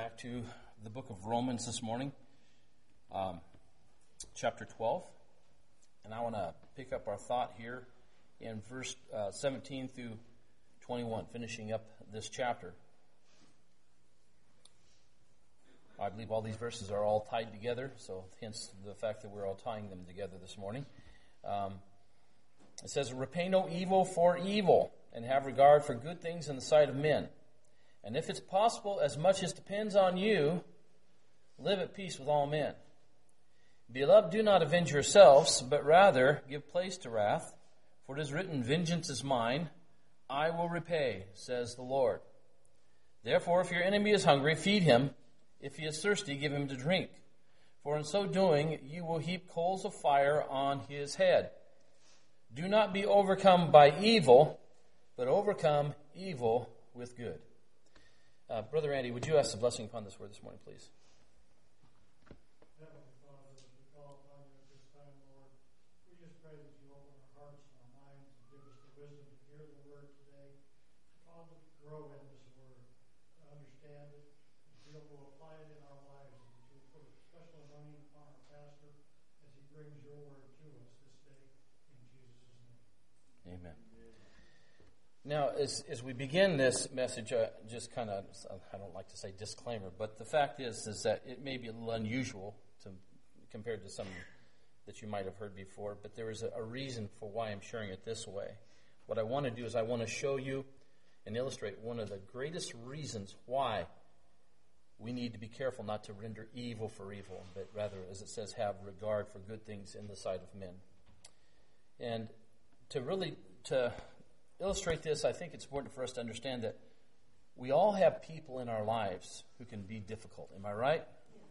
back to the book of Romans this morning, chapter 12. And I want to pick up our thought here in verse 17 through 21, finishing up this chapter. I believe all these verses are all tied together, so hence the fact that we're all tying them together this morning. It says, "Repay no evil for evil, and have regard for good things in the sight of men. And if it's possible, as much as depends on you, live at peace with all men. Beloved, do not avenge yourselves, but rather give place to wrath. For it is written, 'Vengeance is mine, I will repay,' says the Lord. Therefore, if your enemy is hungry, feed him. If he is thirsty, give him to drink. For in so doing, you will heap coals of fire on his head. Do not be overcome by evil, but overcome evil with good." Brother Andy, would you ask the blessing upon this word this morning, please? Heavenly Father, as we call upon you at this time, Lord, we just pray that you open our hearts and our minds and give us the wisdom to hear the word today, to grow in this word, to understand it, to be able to apply it in our lives, and to put a special anointing upon our pastor as he brings your word to us this day, in Jesus' name. Amen. Now, as we begin this message, just kind of, I don't like to say disclaimer, but the fact is that it may be a little unusual compared to some that you might have heard before, but there is a reason for why I'm sharing it this way. What I want to do is I want to show you and illustrate one of the greatest reasons why we need to be careful not to render evil for evil, but rather, as it says, have regard for good things in the sight of men. And to illustrate this, I think it's important for us to understand that we all have people in our lives who can be difficult. Am I right?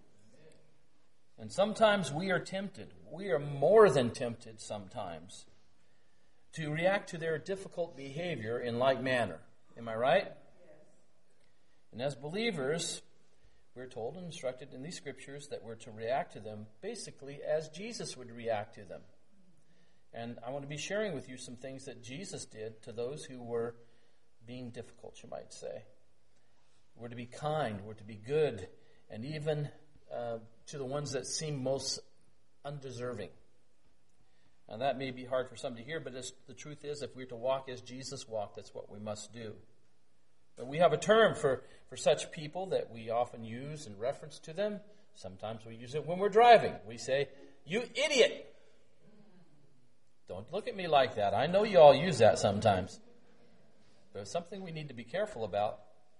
And sometimes we are tempted. We are more than tempted sometimes to react to their difficult behavior in like manner. Am I right? Yes. And as believers, we're told and instructed in these scriptures that we're to react to them basically as Jesus would react to them. And I want to be sharing with you some things that Jesus did to those who were being difficult, you might say. We're to be kind, we're to be good, and even to the ones that seem most undeserving. Now that may be hard for some to hear, but the truth is, if we're to walk as Jesus walked, that's what we must do. But we have a term for such people that we often use in reference to them. Sometimes we use it when we're driving. We say, "You idiot!" Don't look at me like that. I know you all use that sometimes. But it's something we need to be careful about.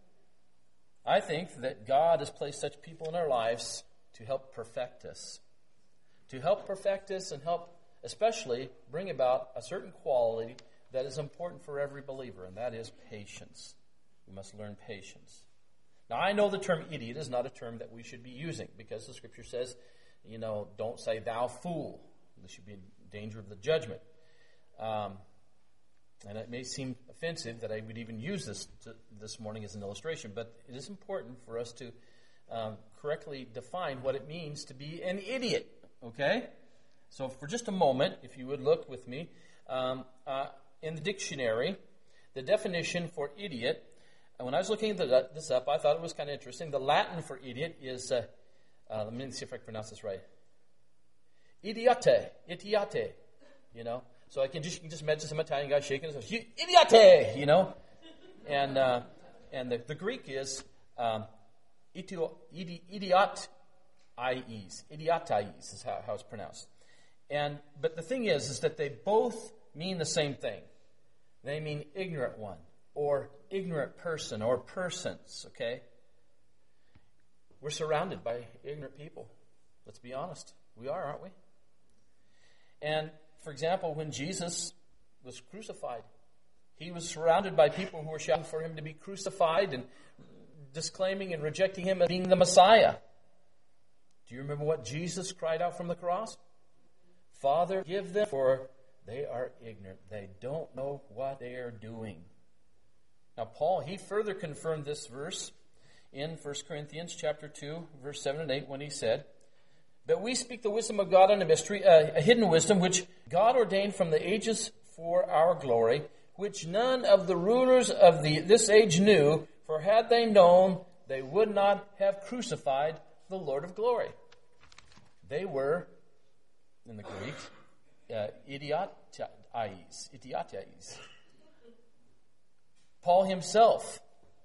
I think that God has placed such people in our lives to help perfect us. To help perfect us and help especially bring about a certain quality that is important for every believer, and that is patience. We must learn patience. Now, I know the term idiot is not a term that we should be using because the scripture says, don't say thou fool. This should be in danger of the judgment. And it may seem offensive that I would even use this morning as an illustration, but it is important for us to correctly define what it means to be an idiot. Okay? So for just a moment, if you would look with me, in the dictionary, the definition for idiot, and when I was looking this up, I thought it was kind of interesting. The Latin for idiot is, let me see if I can pronounce this right. Idiote, So you can just imagine some Italian guy shaking his head, idiote, And the Greek is idiotais is how it's pronounced. But the thing is that they both mean the same thing. They mean ignorant one, or ignorant person, or persons, okay? We're surrounded by ignorant people. Let's be honest. We are, aren't we? And, for example, when Jesus was crucified, he was surrounded by people who were shouting for him to be crucified and disclaiming and rejecting him as being the Messiah. Do you remember what Jesus cried out from the cross? "Father, give them, for they are ignorant. They don't know what they are doing." Now, Paul, he further confirmed this verse in 1 Corinthians chapter 2, verse 7 and 8, when he said, "But we speak the wisdom of God in a mystery, a hidden wisdom, which God ordained from the ages for our glory, which none of the rulers of this age knew, for had they known, they would not have crucified the Lord of glory. They were, in the Greek, idiotais. Paul himself,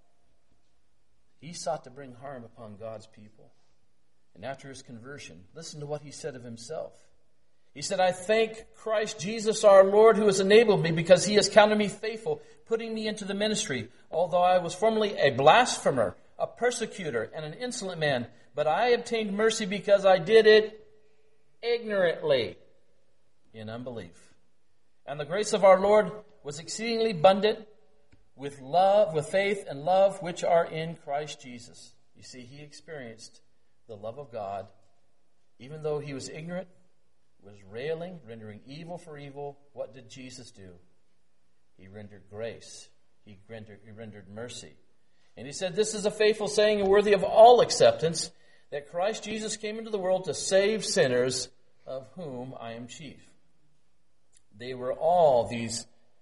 he sought to bring harm upon God's people. And after his conversion, listen to what he said of himself. He said, I thank Christ Jesus our Lord who has enabled me because he has counted me faithful, putting me into the ministry, although I was formerly a blasphemer, a persecutor, and an insolent man. But I obtained mercy because I did it ignorantly in unbelief. And the grace of our Lord was exceedingly abundant with love, with faith and love which are in Christ Jesus. You see, he experienced the love of God, even though he was ignorant, was railing, rendering evil for evil. What did Jesus do? He rendered grace. He rendered mercy. And he said, this is a faithful saying and worthy of all acceptance, that Christ Jesus came into the world to save sinners, of whom I am chief. They were all these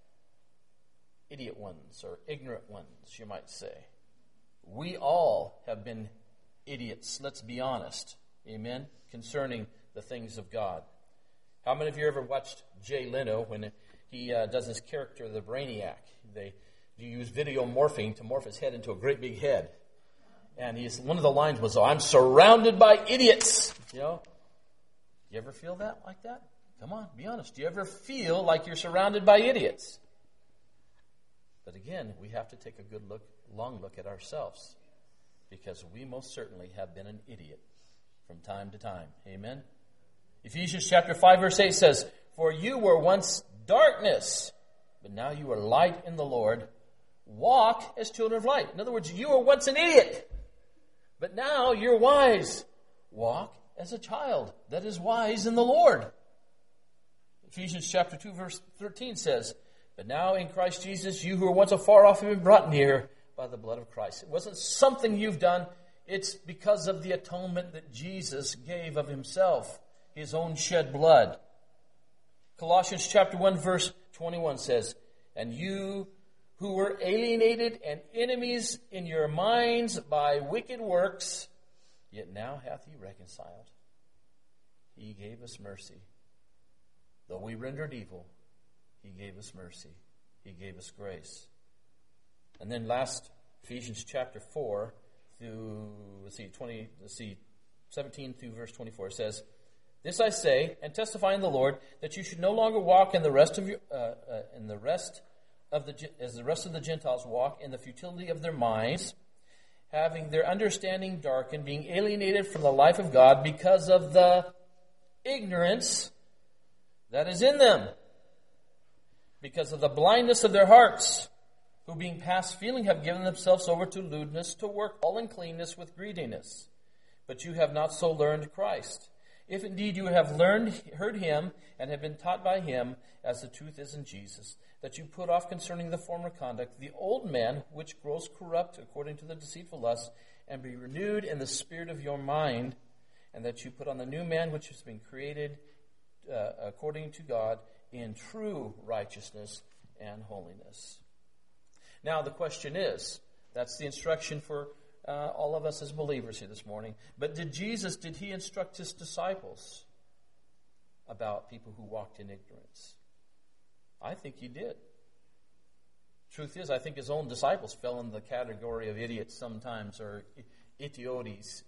idiot ones, or ignorant ones, you might say. We all have been idiots, let's be honest, amen, concerning the things of God. How many of you ever watched Jay Leno when he does his character, the Brainiac? They use video morphing to morph his head into a great big head. And one of the lines was, I'm surrounded by idiots. You know, you ever feel that like that? Come on, be honest. Do you ever feel like you're surrounded by idiots? But again, we have to take a good look, long look at ourselves, because we most certainly have been an idiot from time to time. Amen? Ephesians chapter 5 verse 8 says, for you were once darkness, but now you are light in the Lord. Walk as children of light. In other words, you were once an idiot, but now you're wise. Walk as a child that is wise in the Lord. Ephesians chapter 2 verse 13 says, but now in Christ Jesus, you who were once afar off have been brought near by the blood of Christ. It wasn't something you've done. It's because of the atonement that Jesus gave of himself, his own shed blood. Colossians chapter 1 verse 21 says, and you who were alienated and enemies in your minds by wicked works, yet now hath he reconciled. He gave us mercy. Though we rendered evil, he gave us mercy. He gave us grace. And then last, Ephesians chapter 4 through 17 through verse 24 says, this I say and testify in the Lord, that you should no longer walk as the rest of the Gentiles walk, in the futility of their minds, having their understanding darkened, being alienated from the life of God because of the ignorance that is in them, because of the blindness of their hearts, who being past feeling have given themselves over to lewdness, to work all uncleanness with greediness. But you have not so learned Christ. If indeed you have heard him, and have been taught by him, as the truth is in Jesus, that you put off concerning the former conduct the old man, which grows corrupt according to the deceitful lust, and be renewed in the spirit of your mind, and that you put on the new man, which has been created according to God, in true righteousness and holiness. Now the question is, that's the instruction for all of us as believers here this morning. But did he instruct his disciples about people who walked in ignorance? I think he did. Truth is, I think his own disciples fell in the category of idiots sometimes, or idiotes.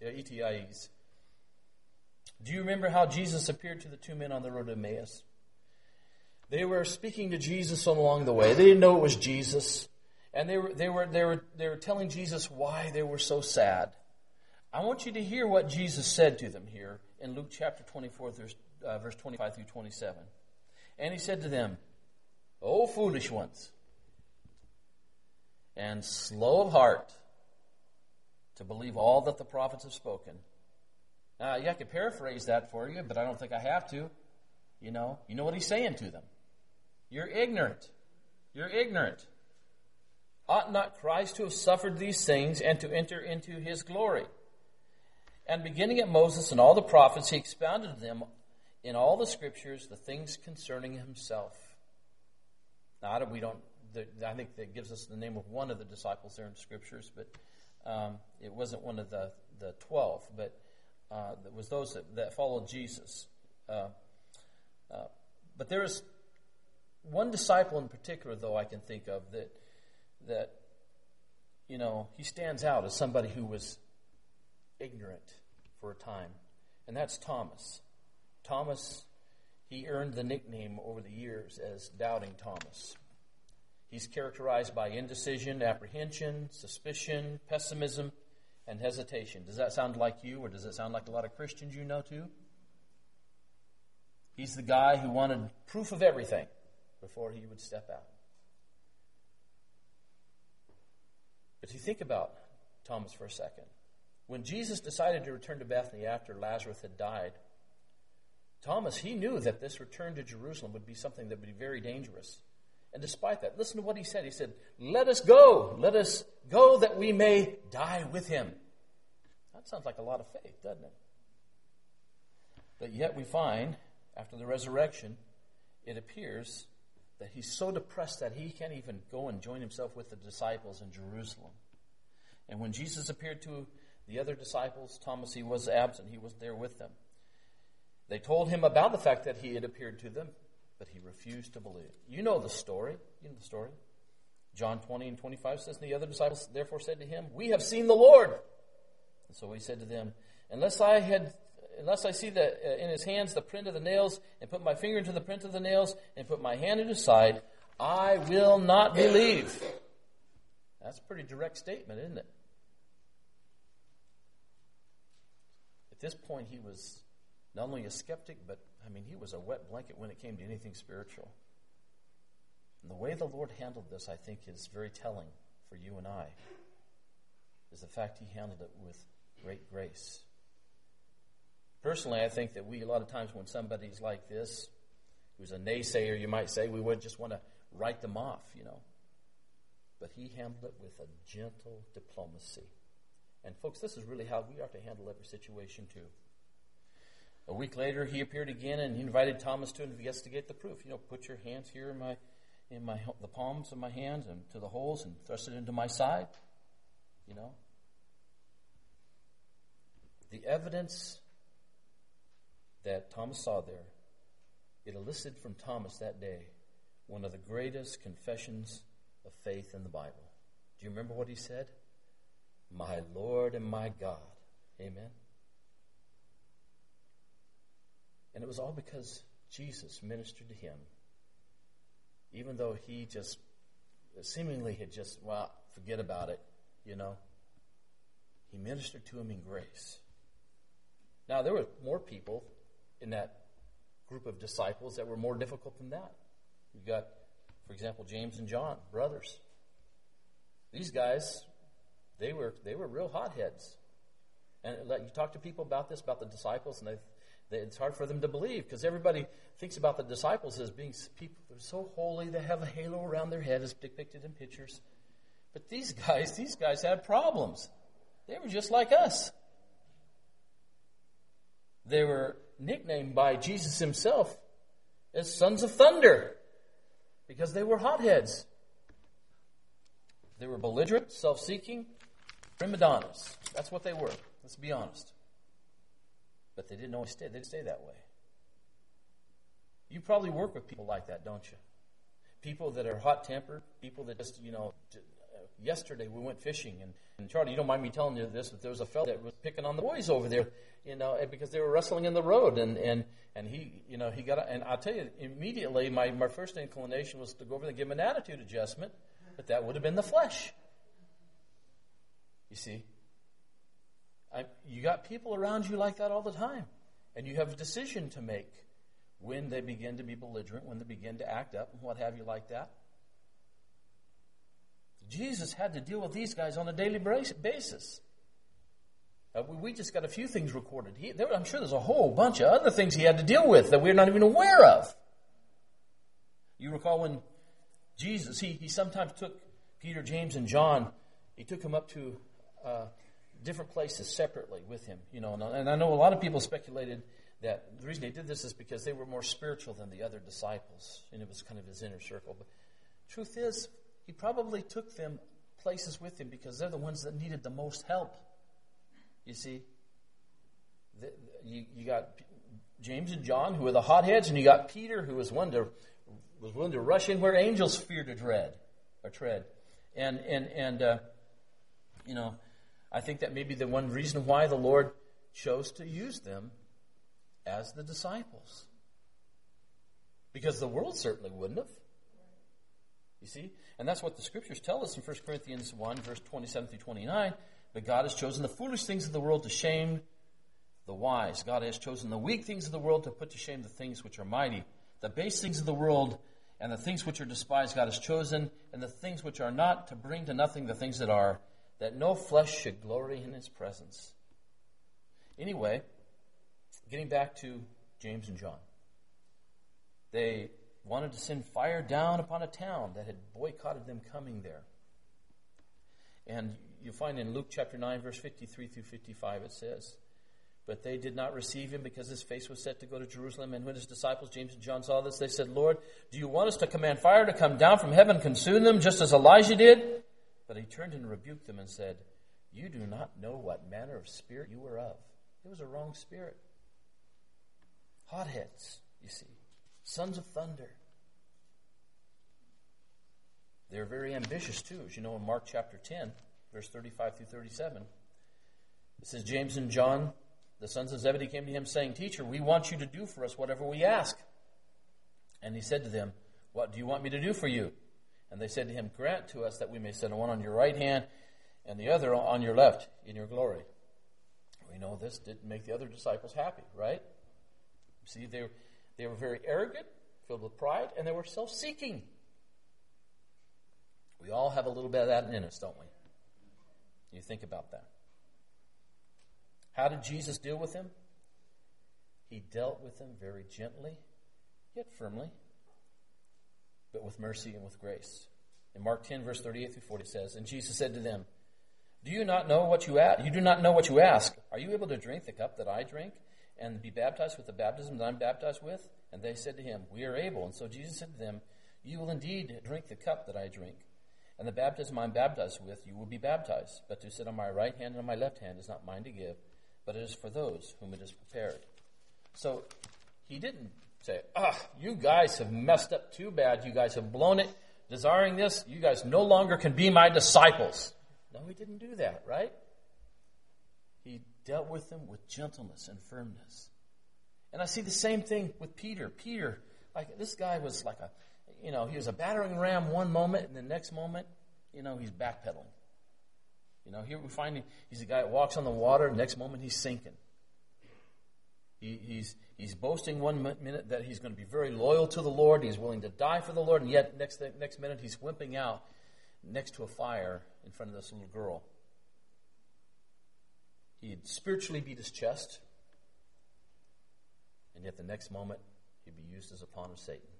Do you remember how Jesus appeared to the two men on the road to Emmaus? They were speaking to Jesus along the way. They didn't know it was Jesus. And they were telling Jesus why they were so sad. I want you to hear what Jesus said to them here in Luke chapter 24, verse 25 through 27. And he said to them, O foolish ones, and slow of heart to believe all that the prophets have spoken. Now, I could paraphrase that for you, but I don't think I have to. You know what he's saying to them. You're ignorant. You're ignorant. Ought not Christ to have suffered these things and to enter into his glory? And beginning at Moses and all the prophets, he expounded to them in all the scriptures the things concerning himself. Now, I think that gives us the name of one of the disciples there in the scriptures, but It wasn't one of the 12, but it was those that followed Jesus. But there is one disciple in particular, though, I can think of that he stands out as somebody who was ignorant for a time, and that's Thomas. Thomas, he earned the nickname over the years as Doubting Thomas. He's characterized by indecision, apprehension, suspicion, pessimism, and hesitation. Does that sound like you, or does it sound like a lot of Christians you know too? He's the guy who wanted proof of everything before he would step out. But you think about Thomas for a second. When Jesus decided to return to Bethany after Lazarus had died, Thomas, he knew that this return to Jerusalem would be something that would be very dangerous. And despite that, listen to what he said. He said, let us go that we may die with him. That sounds like a lot of faith, doesn't it? But yet we find, after the resurrection, it appears that he's so depressed that he can't even go and join himself with the disciples in Jerusalem. And when Jesus appeared to the other disciples, Thomas, he was absent. He was there with them. They told him about the fact that he had appeared to them, but he refused to believe. You know the story. John 20:25 says, the other disciples therefore said to him, we have seen the Lord. And so he said to them, unless I see in his hands the print of the nails, and put my finger into the print of the nails, and put my hand in his side, I will not believe. That's a pretty direct statement, isn't it? At this point, he was not only a skeptic, but, he was a wet blanket when it came to anything spiritual. And the way the Lord handled this, I think, is very telling for you and I, is the fact he handled it with great grace. Personally, I think that a lot of times when somebody's like this, who's a naysayer, you might say, we would just want to write them off, But he handled it with a gentle diplomacy. And folks, this is really how we are to handle every situation too. A week later, he appeared again, and he invited Thomas to investigate the proof. Put your hands here in the palms of my hands and to the holes, and thrust it into my side. The evidence that Thomas saw there, it elicited from Thomas that day one of the greatest confessions of faith in the Bible. Do you remember what he said? My Lord and my God. Amen. And it was all because Jesus ministered to him, even though he just seemingly had just, forget about it, He ministered to him in grace. Now, there were more people in that group of disciples that were more difficult than that. You've got, for example, James and John, brothers. These guys, they were real hotheads. And you talk to people about this, about the disciples, and it's hard for them to believe, because everybody thinks about the disciples as being people that are so holy, they have a halo around their head as depicted in pictures. But these guys had problems. They were just like us. They were nicknamed by Jesus himself as sons of thunder because they were hotheads. They were belligerent, self-seeking, prima donnas. That's what they were. Let's be honest. But they didn't always stay. They didn't stay that way. You probably work with people like that, don't you? People that are hot-tempered, people that just, yesterday we went fishing, and Charlie, you don't mind me telling you this, but there was a fellow that was picking on the boys over there, because they were wrestling in the road, and he got, and I'll tell you, immediately my first inclination was to go over there and give him an attitude adjustment, but that would have been the flesh. You see? You got people around you like that all the time, and you have a decision to make when they begin to be belligerent, when they begin to act up, and what have you like that. Jesus had to deal with these guys on a daily basis. We just got a few things recorded. I'm sure there's a whole bunch of other things he had to deal with that we're not even aware of. You recall when Jesus, he sometimes took Peter, James, and John, he took them up to different places separately with him. And I know a lot of people speculated that the reason he did this is because they were more spiritual than the other disciples, and it was kind of his inner circle. But truth is, he probably took them places with him because they're the ones that needed the most help. You see, you got James and John, who were the hotheads, and you got Peter, who was willing to rush in where angels fear to tread. And I think that may be the one reason why the Lord chose to use them as the disciples. Because the world certainly wouldn't have. You see? And that's what the Scriptures tell us in 1 Corinthians 1, verse 27 through 29. But God has chosen the foolish things of the world to shame the wise. God has chosen the weak things of the world to put to shame the things which are mighty. The base things of the world and the things which are despised God has chosen, and the things which are not, to bring to nothing the things that are, that no flesh should glory in his presence. Anyway, getting back to James and John. They wanted to send fire down upon a town that had boycotted them coming there. And you find in Luke chapter 9, verse 53 through 55, it says, "But they did not receive him because his face was set to go to Jerusalem. And when his disciples, James and John, saw this, they said, 'Lord, do you want us to command fire to come down from heaven and consume them, just as Elijah did?' But he turned and rebuked them and said, 'You do not know what manner of spirit you are of.'" It was a wrong spirit. Hotheads, you see. Sons of thunder. They're very ambitious too. As you know, in Mark chapter 10, verse 35 through 37, it says, "James and John, the sons of Zebedee, came to him, saying, 'Teacher, we want you to do for us whatever we ask.' And he said to them, 'What do you want me to do for you?' And they said to him, 'Grant to us that we may set one on your right hand and the other on your left in your glory.'" We know this didn't make the other disciples happy, right? See, they were very arrogant, filled with pride, and they were self-seeking. We all have a little bit of that in us, don't we? You think about that. How did Jesus deal with them? He dealt with them very gently, yet firmly, but with mercy and with grace. In Mark 10, verse 38 through 40 says, "And Jesus said to them, 'Do you not know what you ask? You do not know what you ask. Are you able to drink the cup that I drink and be baptized with the baptism that I'm baptized with?' And they said to him, 'We are able.' And so Jesus said to them, 'You will indeed drink the cup that I drink, and the baptism I'm baptized with, you will be baptized. But to sit on my right hand and on my left hand is not mine to give, but it is for those whom it is prepared.'" So he didn't say, "You guys have messed up too bad. You guys have blown it. Desiring this, you guys no longer can be my disciples." No, he didn't do that, right? He dealt with them with gentleness and firmness. And I see the same thing with Peter. Peter, like this guy was like he was a battering ram one moment, and the next moment, he's backpedaling. Here we find he's a guy that walks on the water, next moment he's sinking. He's boasting one minute that he's going to be very loyal to the Lord, he's willing to die for the Lord, and yet next minute he's wimping out next to a fire in front of this little girl. He'd spiritually beat his chest, and yet the next moment he'd be used as a pawn of Satan.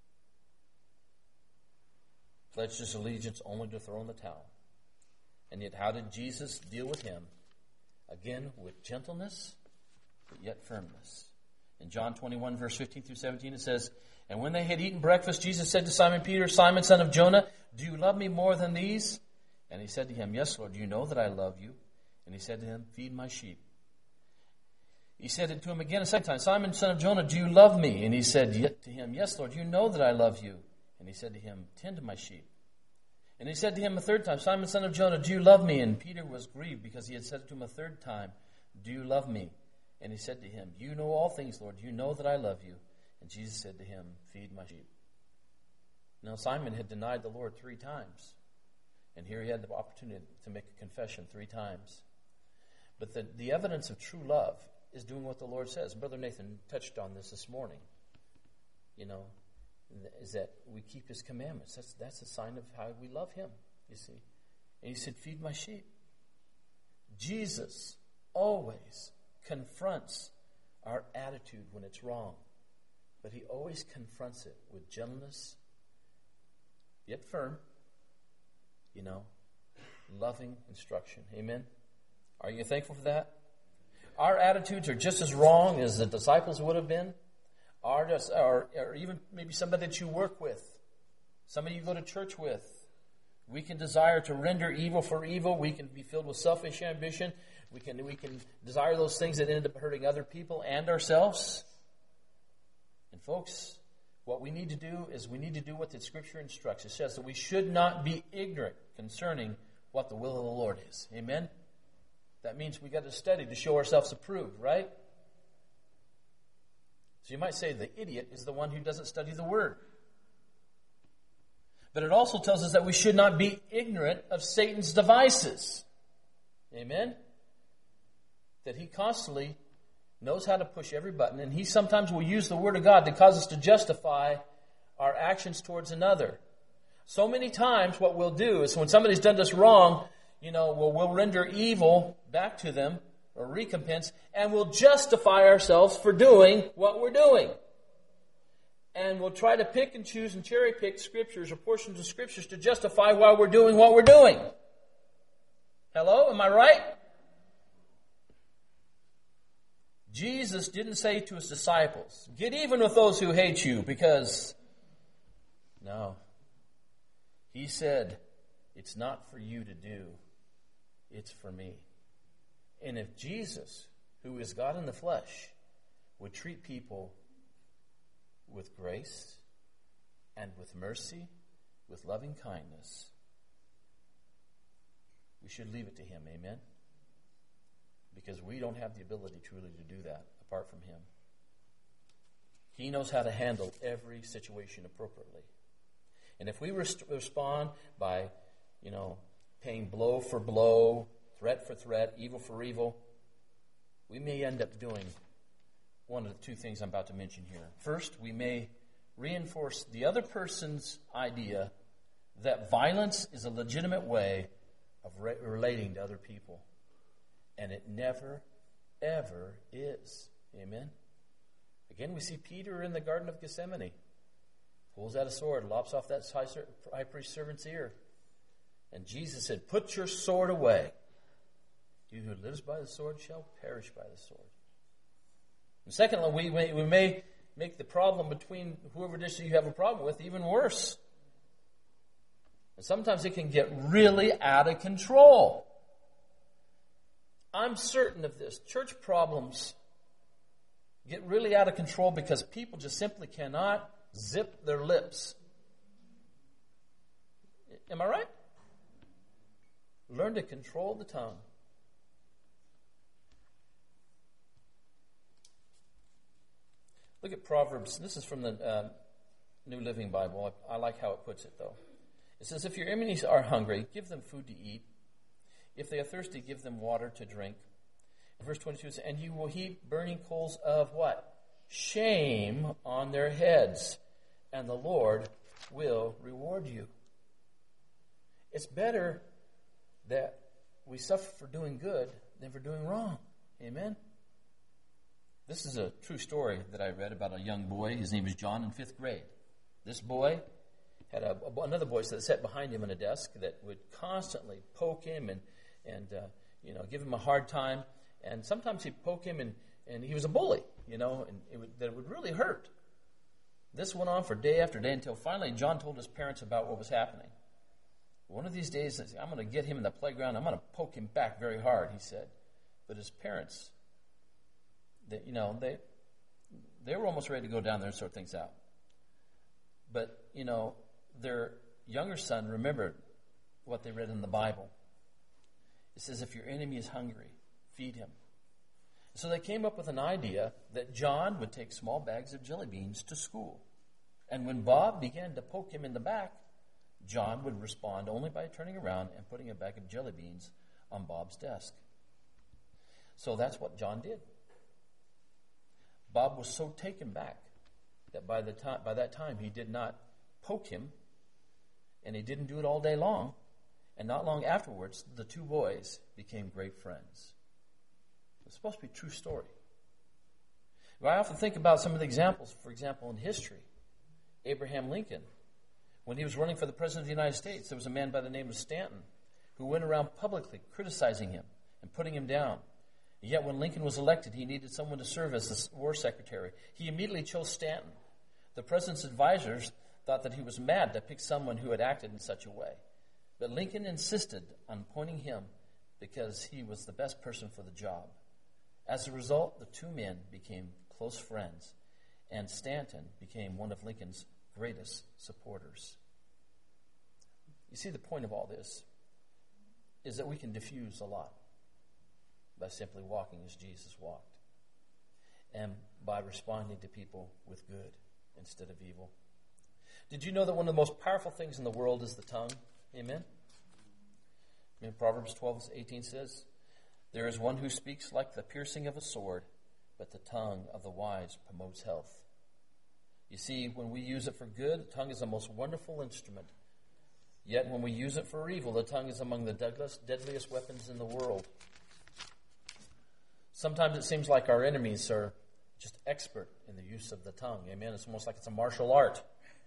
Pledged his allegiance only to throw in the towel. And yet how did Jesus deal with him? Again, with gentleness, but yet firmness. In John 21, verse 15 through 17, it says, "And when they had eaten breakfast, Jesus said to Simon Peter, 'Simon, son of Jonah, do you love me more than these?' And he said to him, 'Yes, Lord, you know that I love you.' And he said to him, 'Feed my sheep.' He said it to him again a second time, 'Simon, son of Jonah, do you love me?' And he said to him, 'Yes, Lord, you know that I love you.' And he said to him, 'Tend to my sheep.' And he said to him a third time, 'Simon, son of Jonah, do you love me?' And Peter was grieved because he had said it to him a third time, 'Do you love me?' And he said to him, 'You know all things, Lord. You know that I love you.' And Jesus said to him, 'Feed my sheep.'" Now Simon had denied the Lord 3 times. And here he had the opportunity to make a confession 3 times. But the evidence of true love is doing what the Lord says. Brother Nathan touched on this morning. Is that we keep his commandments. That's a sign of how we love him, you see. And he said, "Feed my sheep." Jesus always confronts our attitude when it's wrong. But he always confronts it with gentleness, yet firm, loving instruction. Amen? Are you thankful for that? Our attitudes are just as wrong as the disciples would have been, or even maybe somebody that you work with, somebody you go to church with. We can desire to render evil for evil. We can be filled with selfish ambition. We can desire those things that end up hurting other people and ourselves. And folks, what we need to do is we need to do what the Scripture instructs. It says that we should not be ignorant concerning what the will of the Lord is. Amen? That means we got to study to show ourselves approved, right? So you might say the idiot is the one who doesn't study the Word. But it also tells us that we should not be ignorant of Satan's devices. Amen? That he constantly knows how to push every button, and he sometimes will use the Word of God to cause us to justify our actions towards another. So many times what we'll do is when somebody's done us wrong, we'll render evil back to them, or recompense, and we'll justify ourselves for doing what we're doing. And we'll try to pick and choose and cherry pick scriptures or portions of scriptures to justify why we're doing what we're doing. Hello? Am I right? Jesus didn't say to his disciples, get even with those who hate you, because, no. He said, it's not for you to do, it's for me. And if Jesus, who is God in the flesh, would treat people with grace and with mercy, with loving kindness, we should leave it to him, amen? Because we don't have the ability truly to do that apart from him. He knows how to handle every situation appropriately. And if we respond by, paying blow for blow, threat for threat, evil for evil, we may end up doing one of the two things I'm about to mention here. First, we may reinforce the other person's idea that violence is a legitimate way of relating to other people. And it never, ever is. Amen? Again, we see Peter in the Garden of Gethsemane. Pulls out a sword, lops off that high priest servant's ear. And Jesus said, put your sword away. He who lives by the sword shall perish by the sword. And secondly, we may make the problem between whoever it is you have a problem with even worse. And sometimes it can get really out of control. I'm certain of this. Church problems get really out of control because people just simply cannot zip their lips. Am I right? Learn to control the tongue. Look at Proverbs. This is from the New Living Bible. I like how it puts it, though. It says, if your enemies are hungry, give them food to eat. If they are thirsty, give them water to drink. Verse 22 says, and you will heap burning coals of what? Shame on their heads, and the Lord will reward you. It's better that we suffer for doing good than for doing wrong. Amen? This is a true story that I read about a young boy. His name was John in 5th grade. This boy had another boy that sat behind him on a desk that would constantly poke him and give him a hard time. And sometimes he'd poke him, and he was a bully, and that would really hurt. This went on for day after day until finally John told his parents about what was happening. One of these days, I'm going to get him in the playground. I'm going to poke him back very hard, he said. But his parents, they were almost ready to go down there and sort things out. But, their younger son remembered what they read in the Bible. It says, if your enemy is hungry, feed him. So they came up with an idea that John would take small bags of jelly beans to school. And when Bob began to poke him in the back, John would respond only by turning around and putting a bag of jelly beans on Bob's desk. So that's what John did. Bob was so taken back that by that time he did not poke him, and he didn't do it all day long. And not long afterwards, the two boys became great friends. It's supposed to be a true story. I often think about some of the examples, for example, in history. Abraham Lincoln, when he was running for the President of the United States, there was a man by the name of Stanton who went around publicly criticizing him and putting him down. Yet when Lincoln was elected, he needed someone to serve as the war secretary. He immediately chose Stanton. The president's advisors thought that he was mad to pick someone who had acted in such a way. But Lincoln insisted on appointing him because he was the best person for the job. As a result, the two men became close friends, and Stanton became one of Lincoln's greatest supporters. You see, the point of all this is that we can diffuse a lot by simply walking as Jesus walked and by responding to people with good instead of evil. Did you know that one of the most powerful things in the world is the tongue? Amen? Proverbs 12:18 says, "There is one who speaks like the piercing of a sword, but the tongue of the wise promotes health." You see, when we use it for good, the tongue is the most wonderful instrument. Yet when we use it for evil, the tongue is among the deadliest weapons in the world. Sometimes it seems like our enemies are just expert in the use of the tongue. Amen? It's almost like it's a martial art.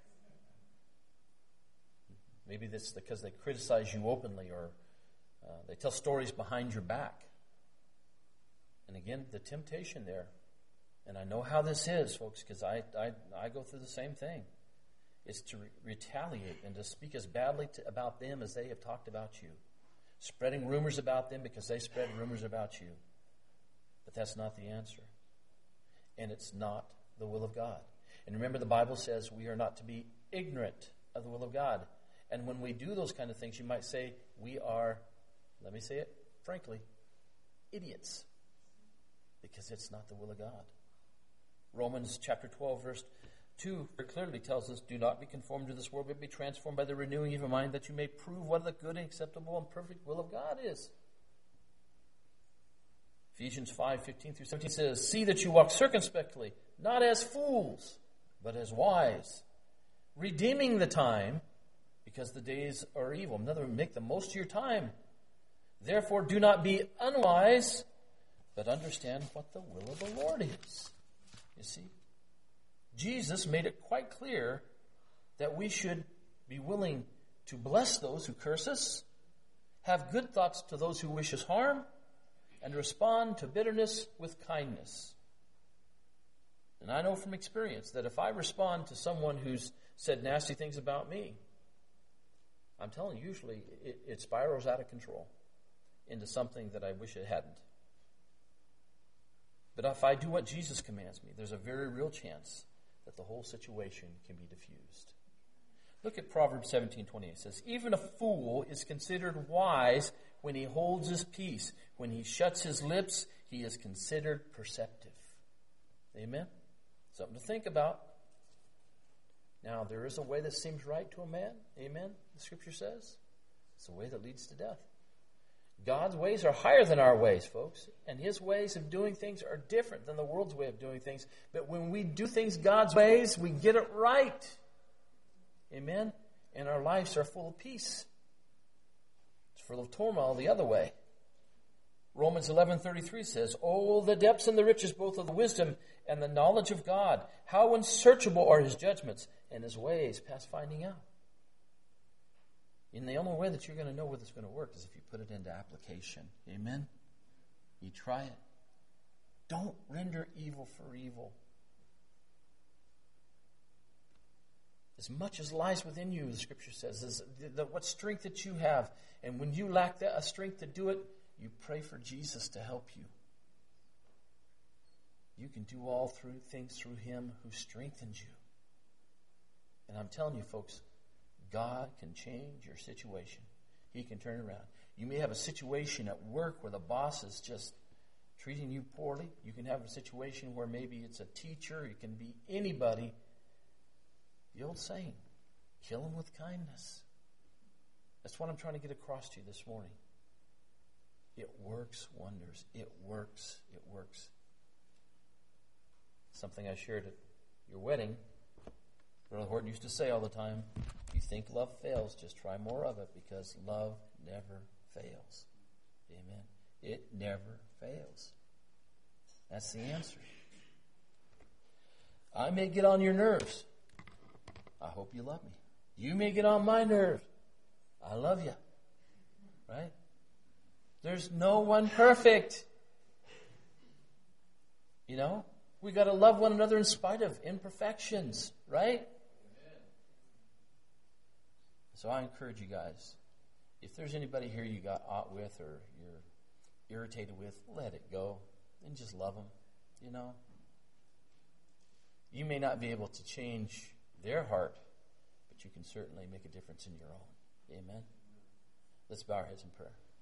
Maybe that's because they criticize you openly, or they tell stories behind your back. And again, the temptation there, and I know how this is, folks, because I go through the same thing, is to retaliate and to speak as badly about them as they have talked about you. Spreading rumors about them because they spread rumors about you. But that's not the answer. And it's not the will of God. And remember, the Bible says we are not to be ignorant of the will of God. And when we do those kind of things, you might say we are, let me say it frankly, idiots. Because it's not the will of God. Romans chapter 12, verse 2 very clearly tells us, "Do not be conformed to this world, but be transformed by the renewing of your mind, that you may prove what the good and acceptable and perfect will of God is." Ephesians 5:15-17 says, "See that you walk circumspectly, not as fools, but as wise, redeeming the time, because the days are evil." In other words, make the most of your time. "Therefore do not be unwise, but understand what the will of the Lord is." You see, Jesus made it quite clear that we should be willing to bless those who curse us, have good thoughts to those who wish us harm, and respond to bitterness with kindness. And I know from experience that if I respond to someone who's said nasty things about me, I'm telling you, usually it spirals out of control into something that I wish it hadn't. But if I do what Jesus commands me, there's a very real chance that the whole situation can be diffused. Look at Proverbs 17:28. It says, "Even a fool is considered wise when he holds his peace. When he shuts his lips, he is considered perceptive." Amen? Something to think about. Now, there is a way that seems right to a man. Amen? The Scripture says. It's a way that leads to death. God's ways are higher than our ways, folks. And His ways of doing things are different than the world's way of doing things. But when we do things God's ways, we get it right. Amen? And our lives are full of peace. It's full of turmoil the other way. Romans 11:33 says, "Oh, the depths and the riches both of the wisdom and the knowledge of God. How unsearchable are His judgments and His ways past finding out." And the only way that you're going to know whether it's going to work is if you put it into application. Amen? You try it. Don't render evil for evil. As much as lies within you, the Scripture says, is what strength that you have. And when you lack that strength to do it, you pray for Jesus to help you. You can do all things through Him who strengthens you. And I'm telling you, folks, God can change your situation. He can turn it around. You may have a situation at work where the boss is just treating you poorly. You can have a situation where maybe it's a teacher. It can be anybody. The old saying, kill them with kindness. That's what I'm trying to get across to you this morning. It works wonders. It works. It works. Something I shared at your wedding. Brother Horton used to say all the time, "You think love fails, just try more of it, because love never fails." Amen. It never fails. That's the answer. I may get on your nerves. I hope you love me. You may get on my nerves. I love you. Right? There's no one perfect. You know? We got to love one another in spite of imperfections. Right? So I encourage you guys, if there's anybody here you got aught with or you're irritated with, let it go and just love them, you know. You may not be able to change their heart, but you can certainly make a difference in your own. Amen. Let's bow our heads in prayer.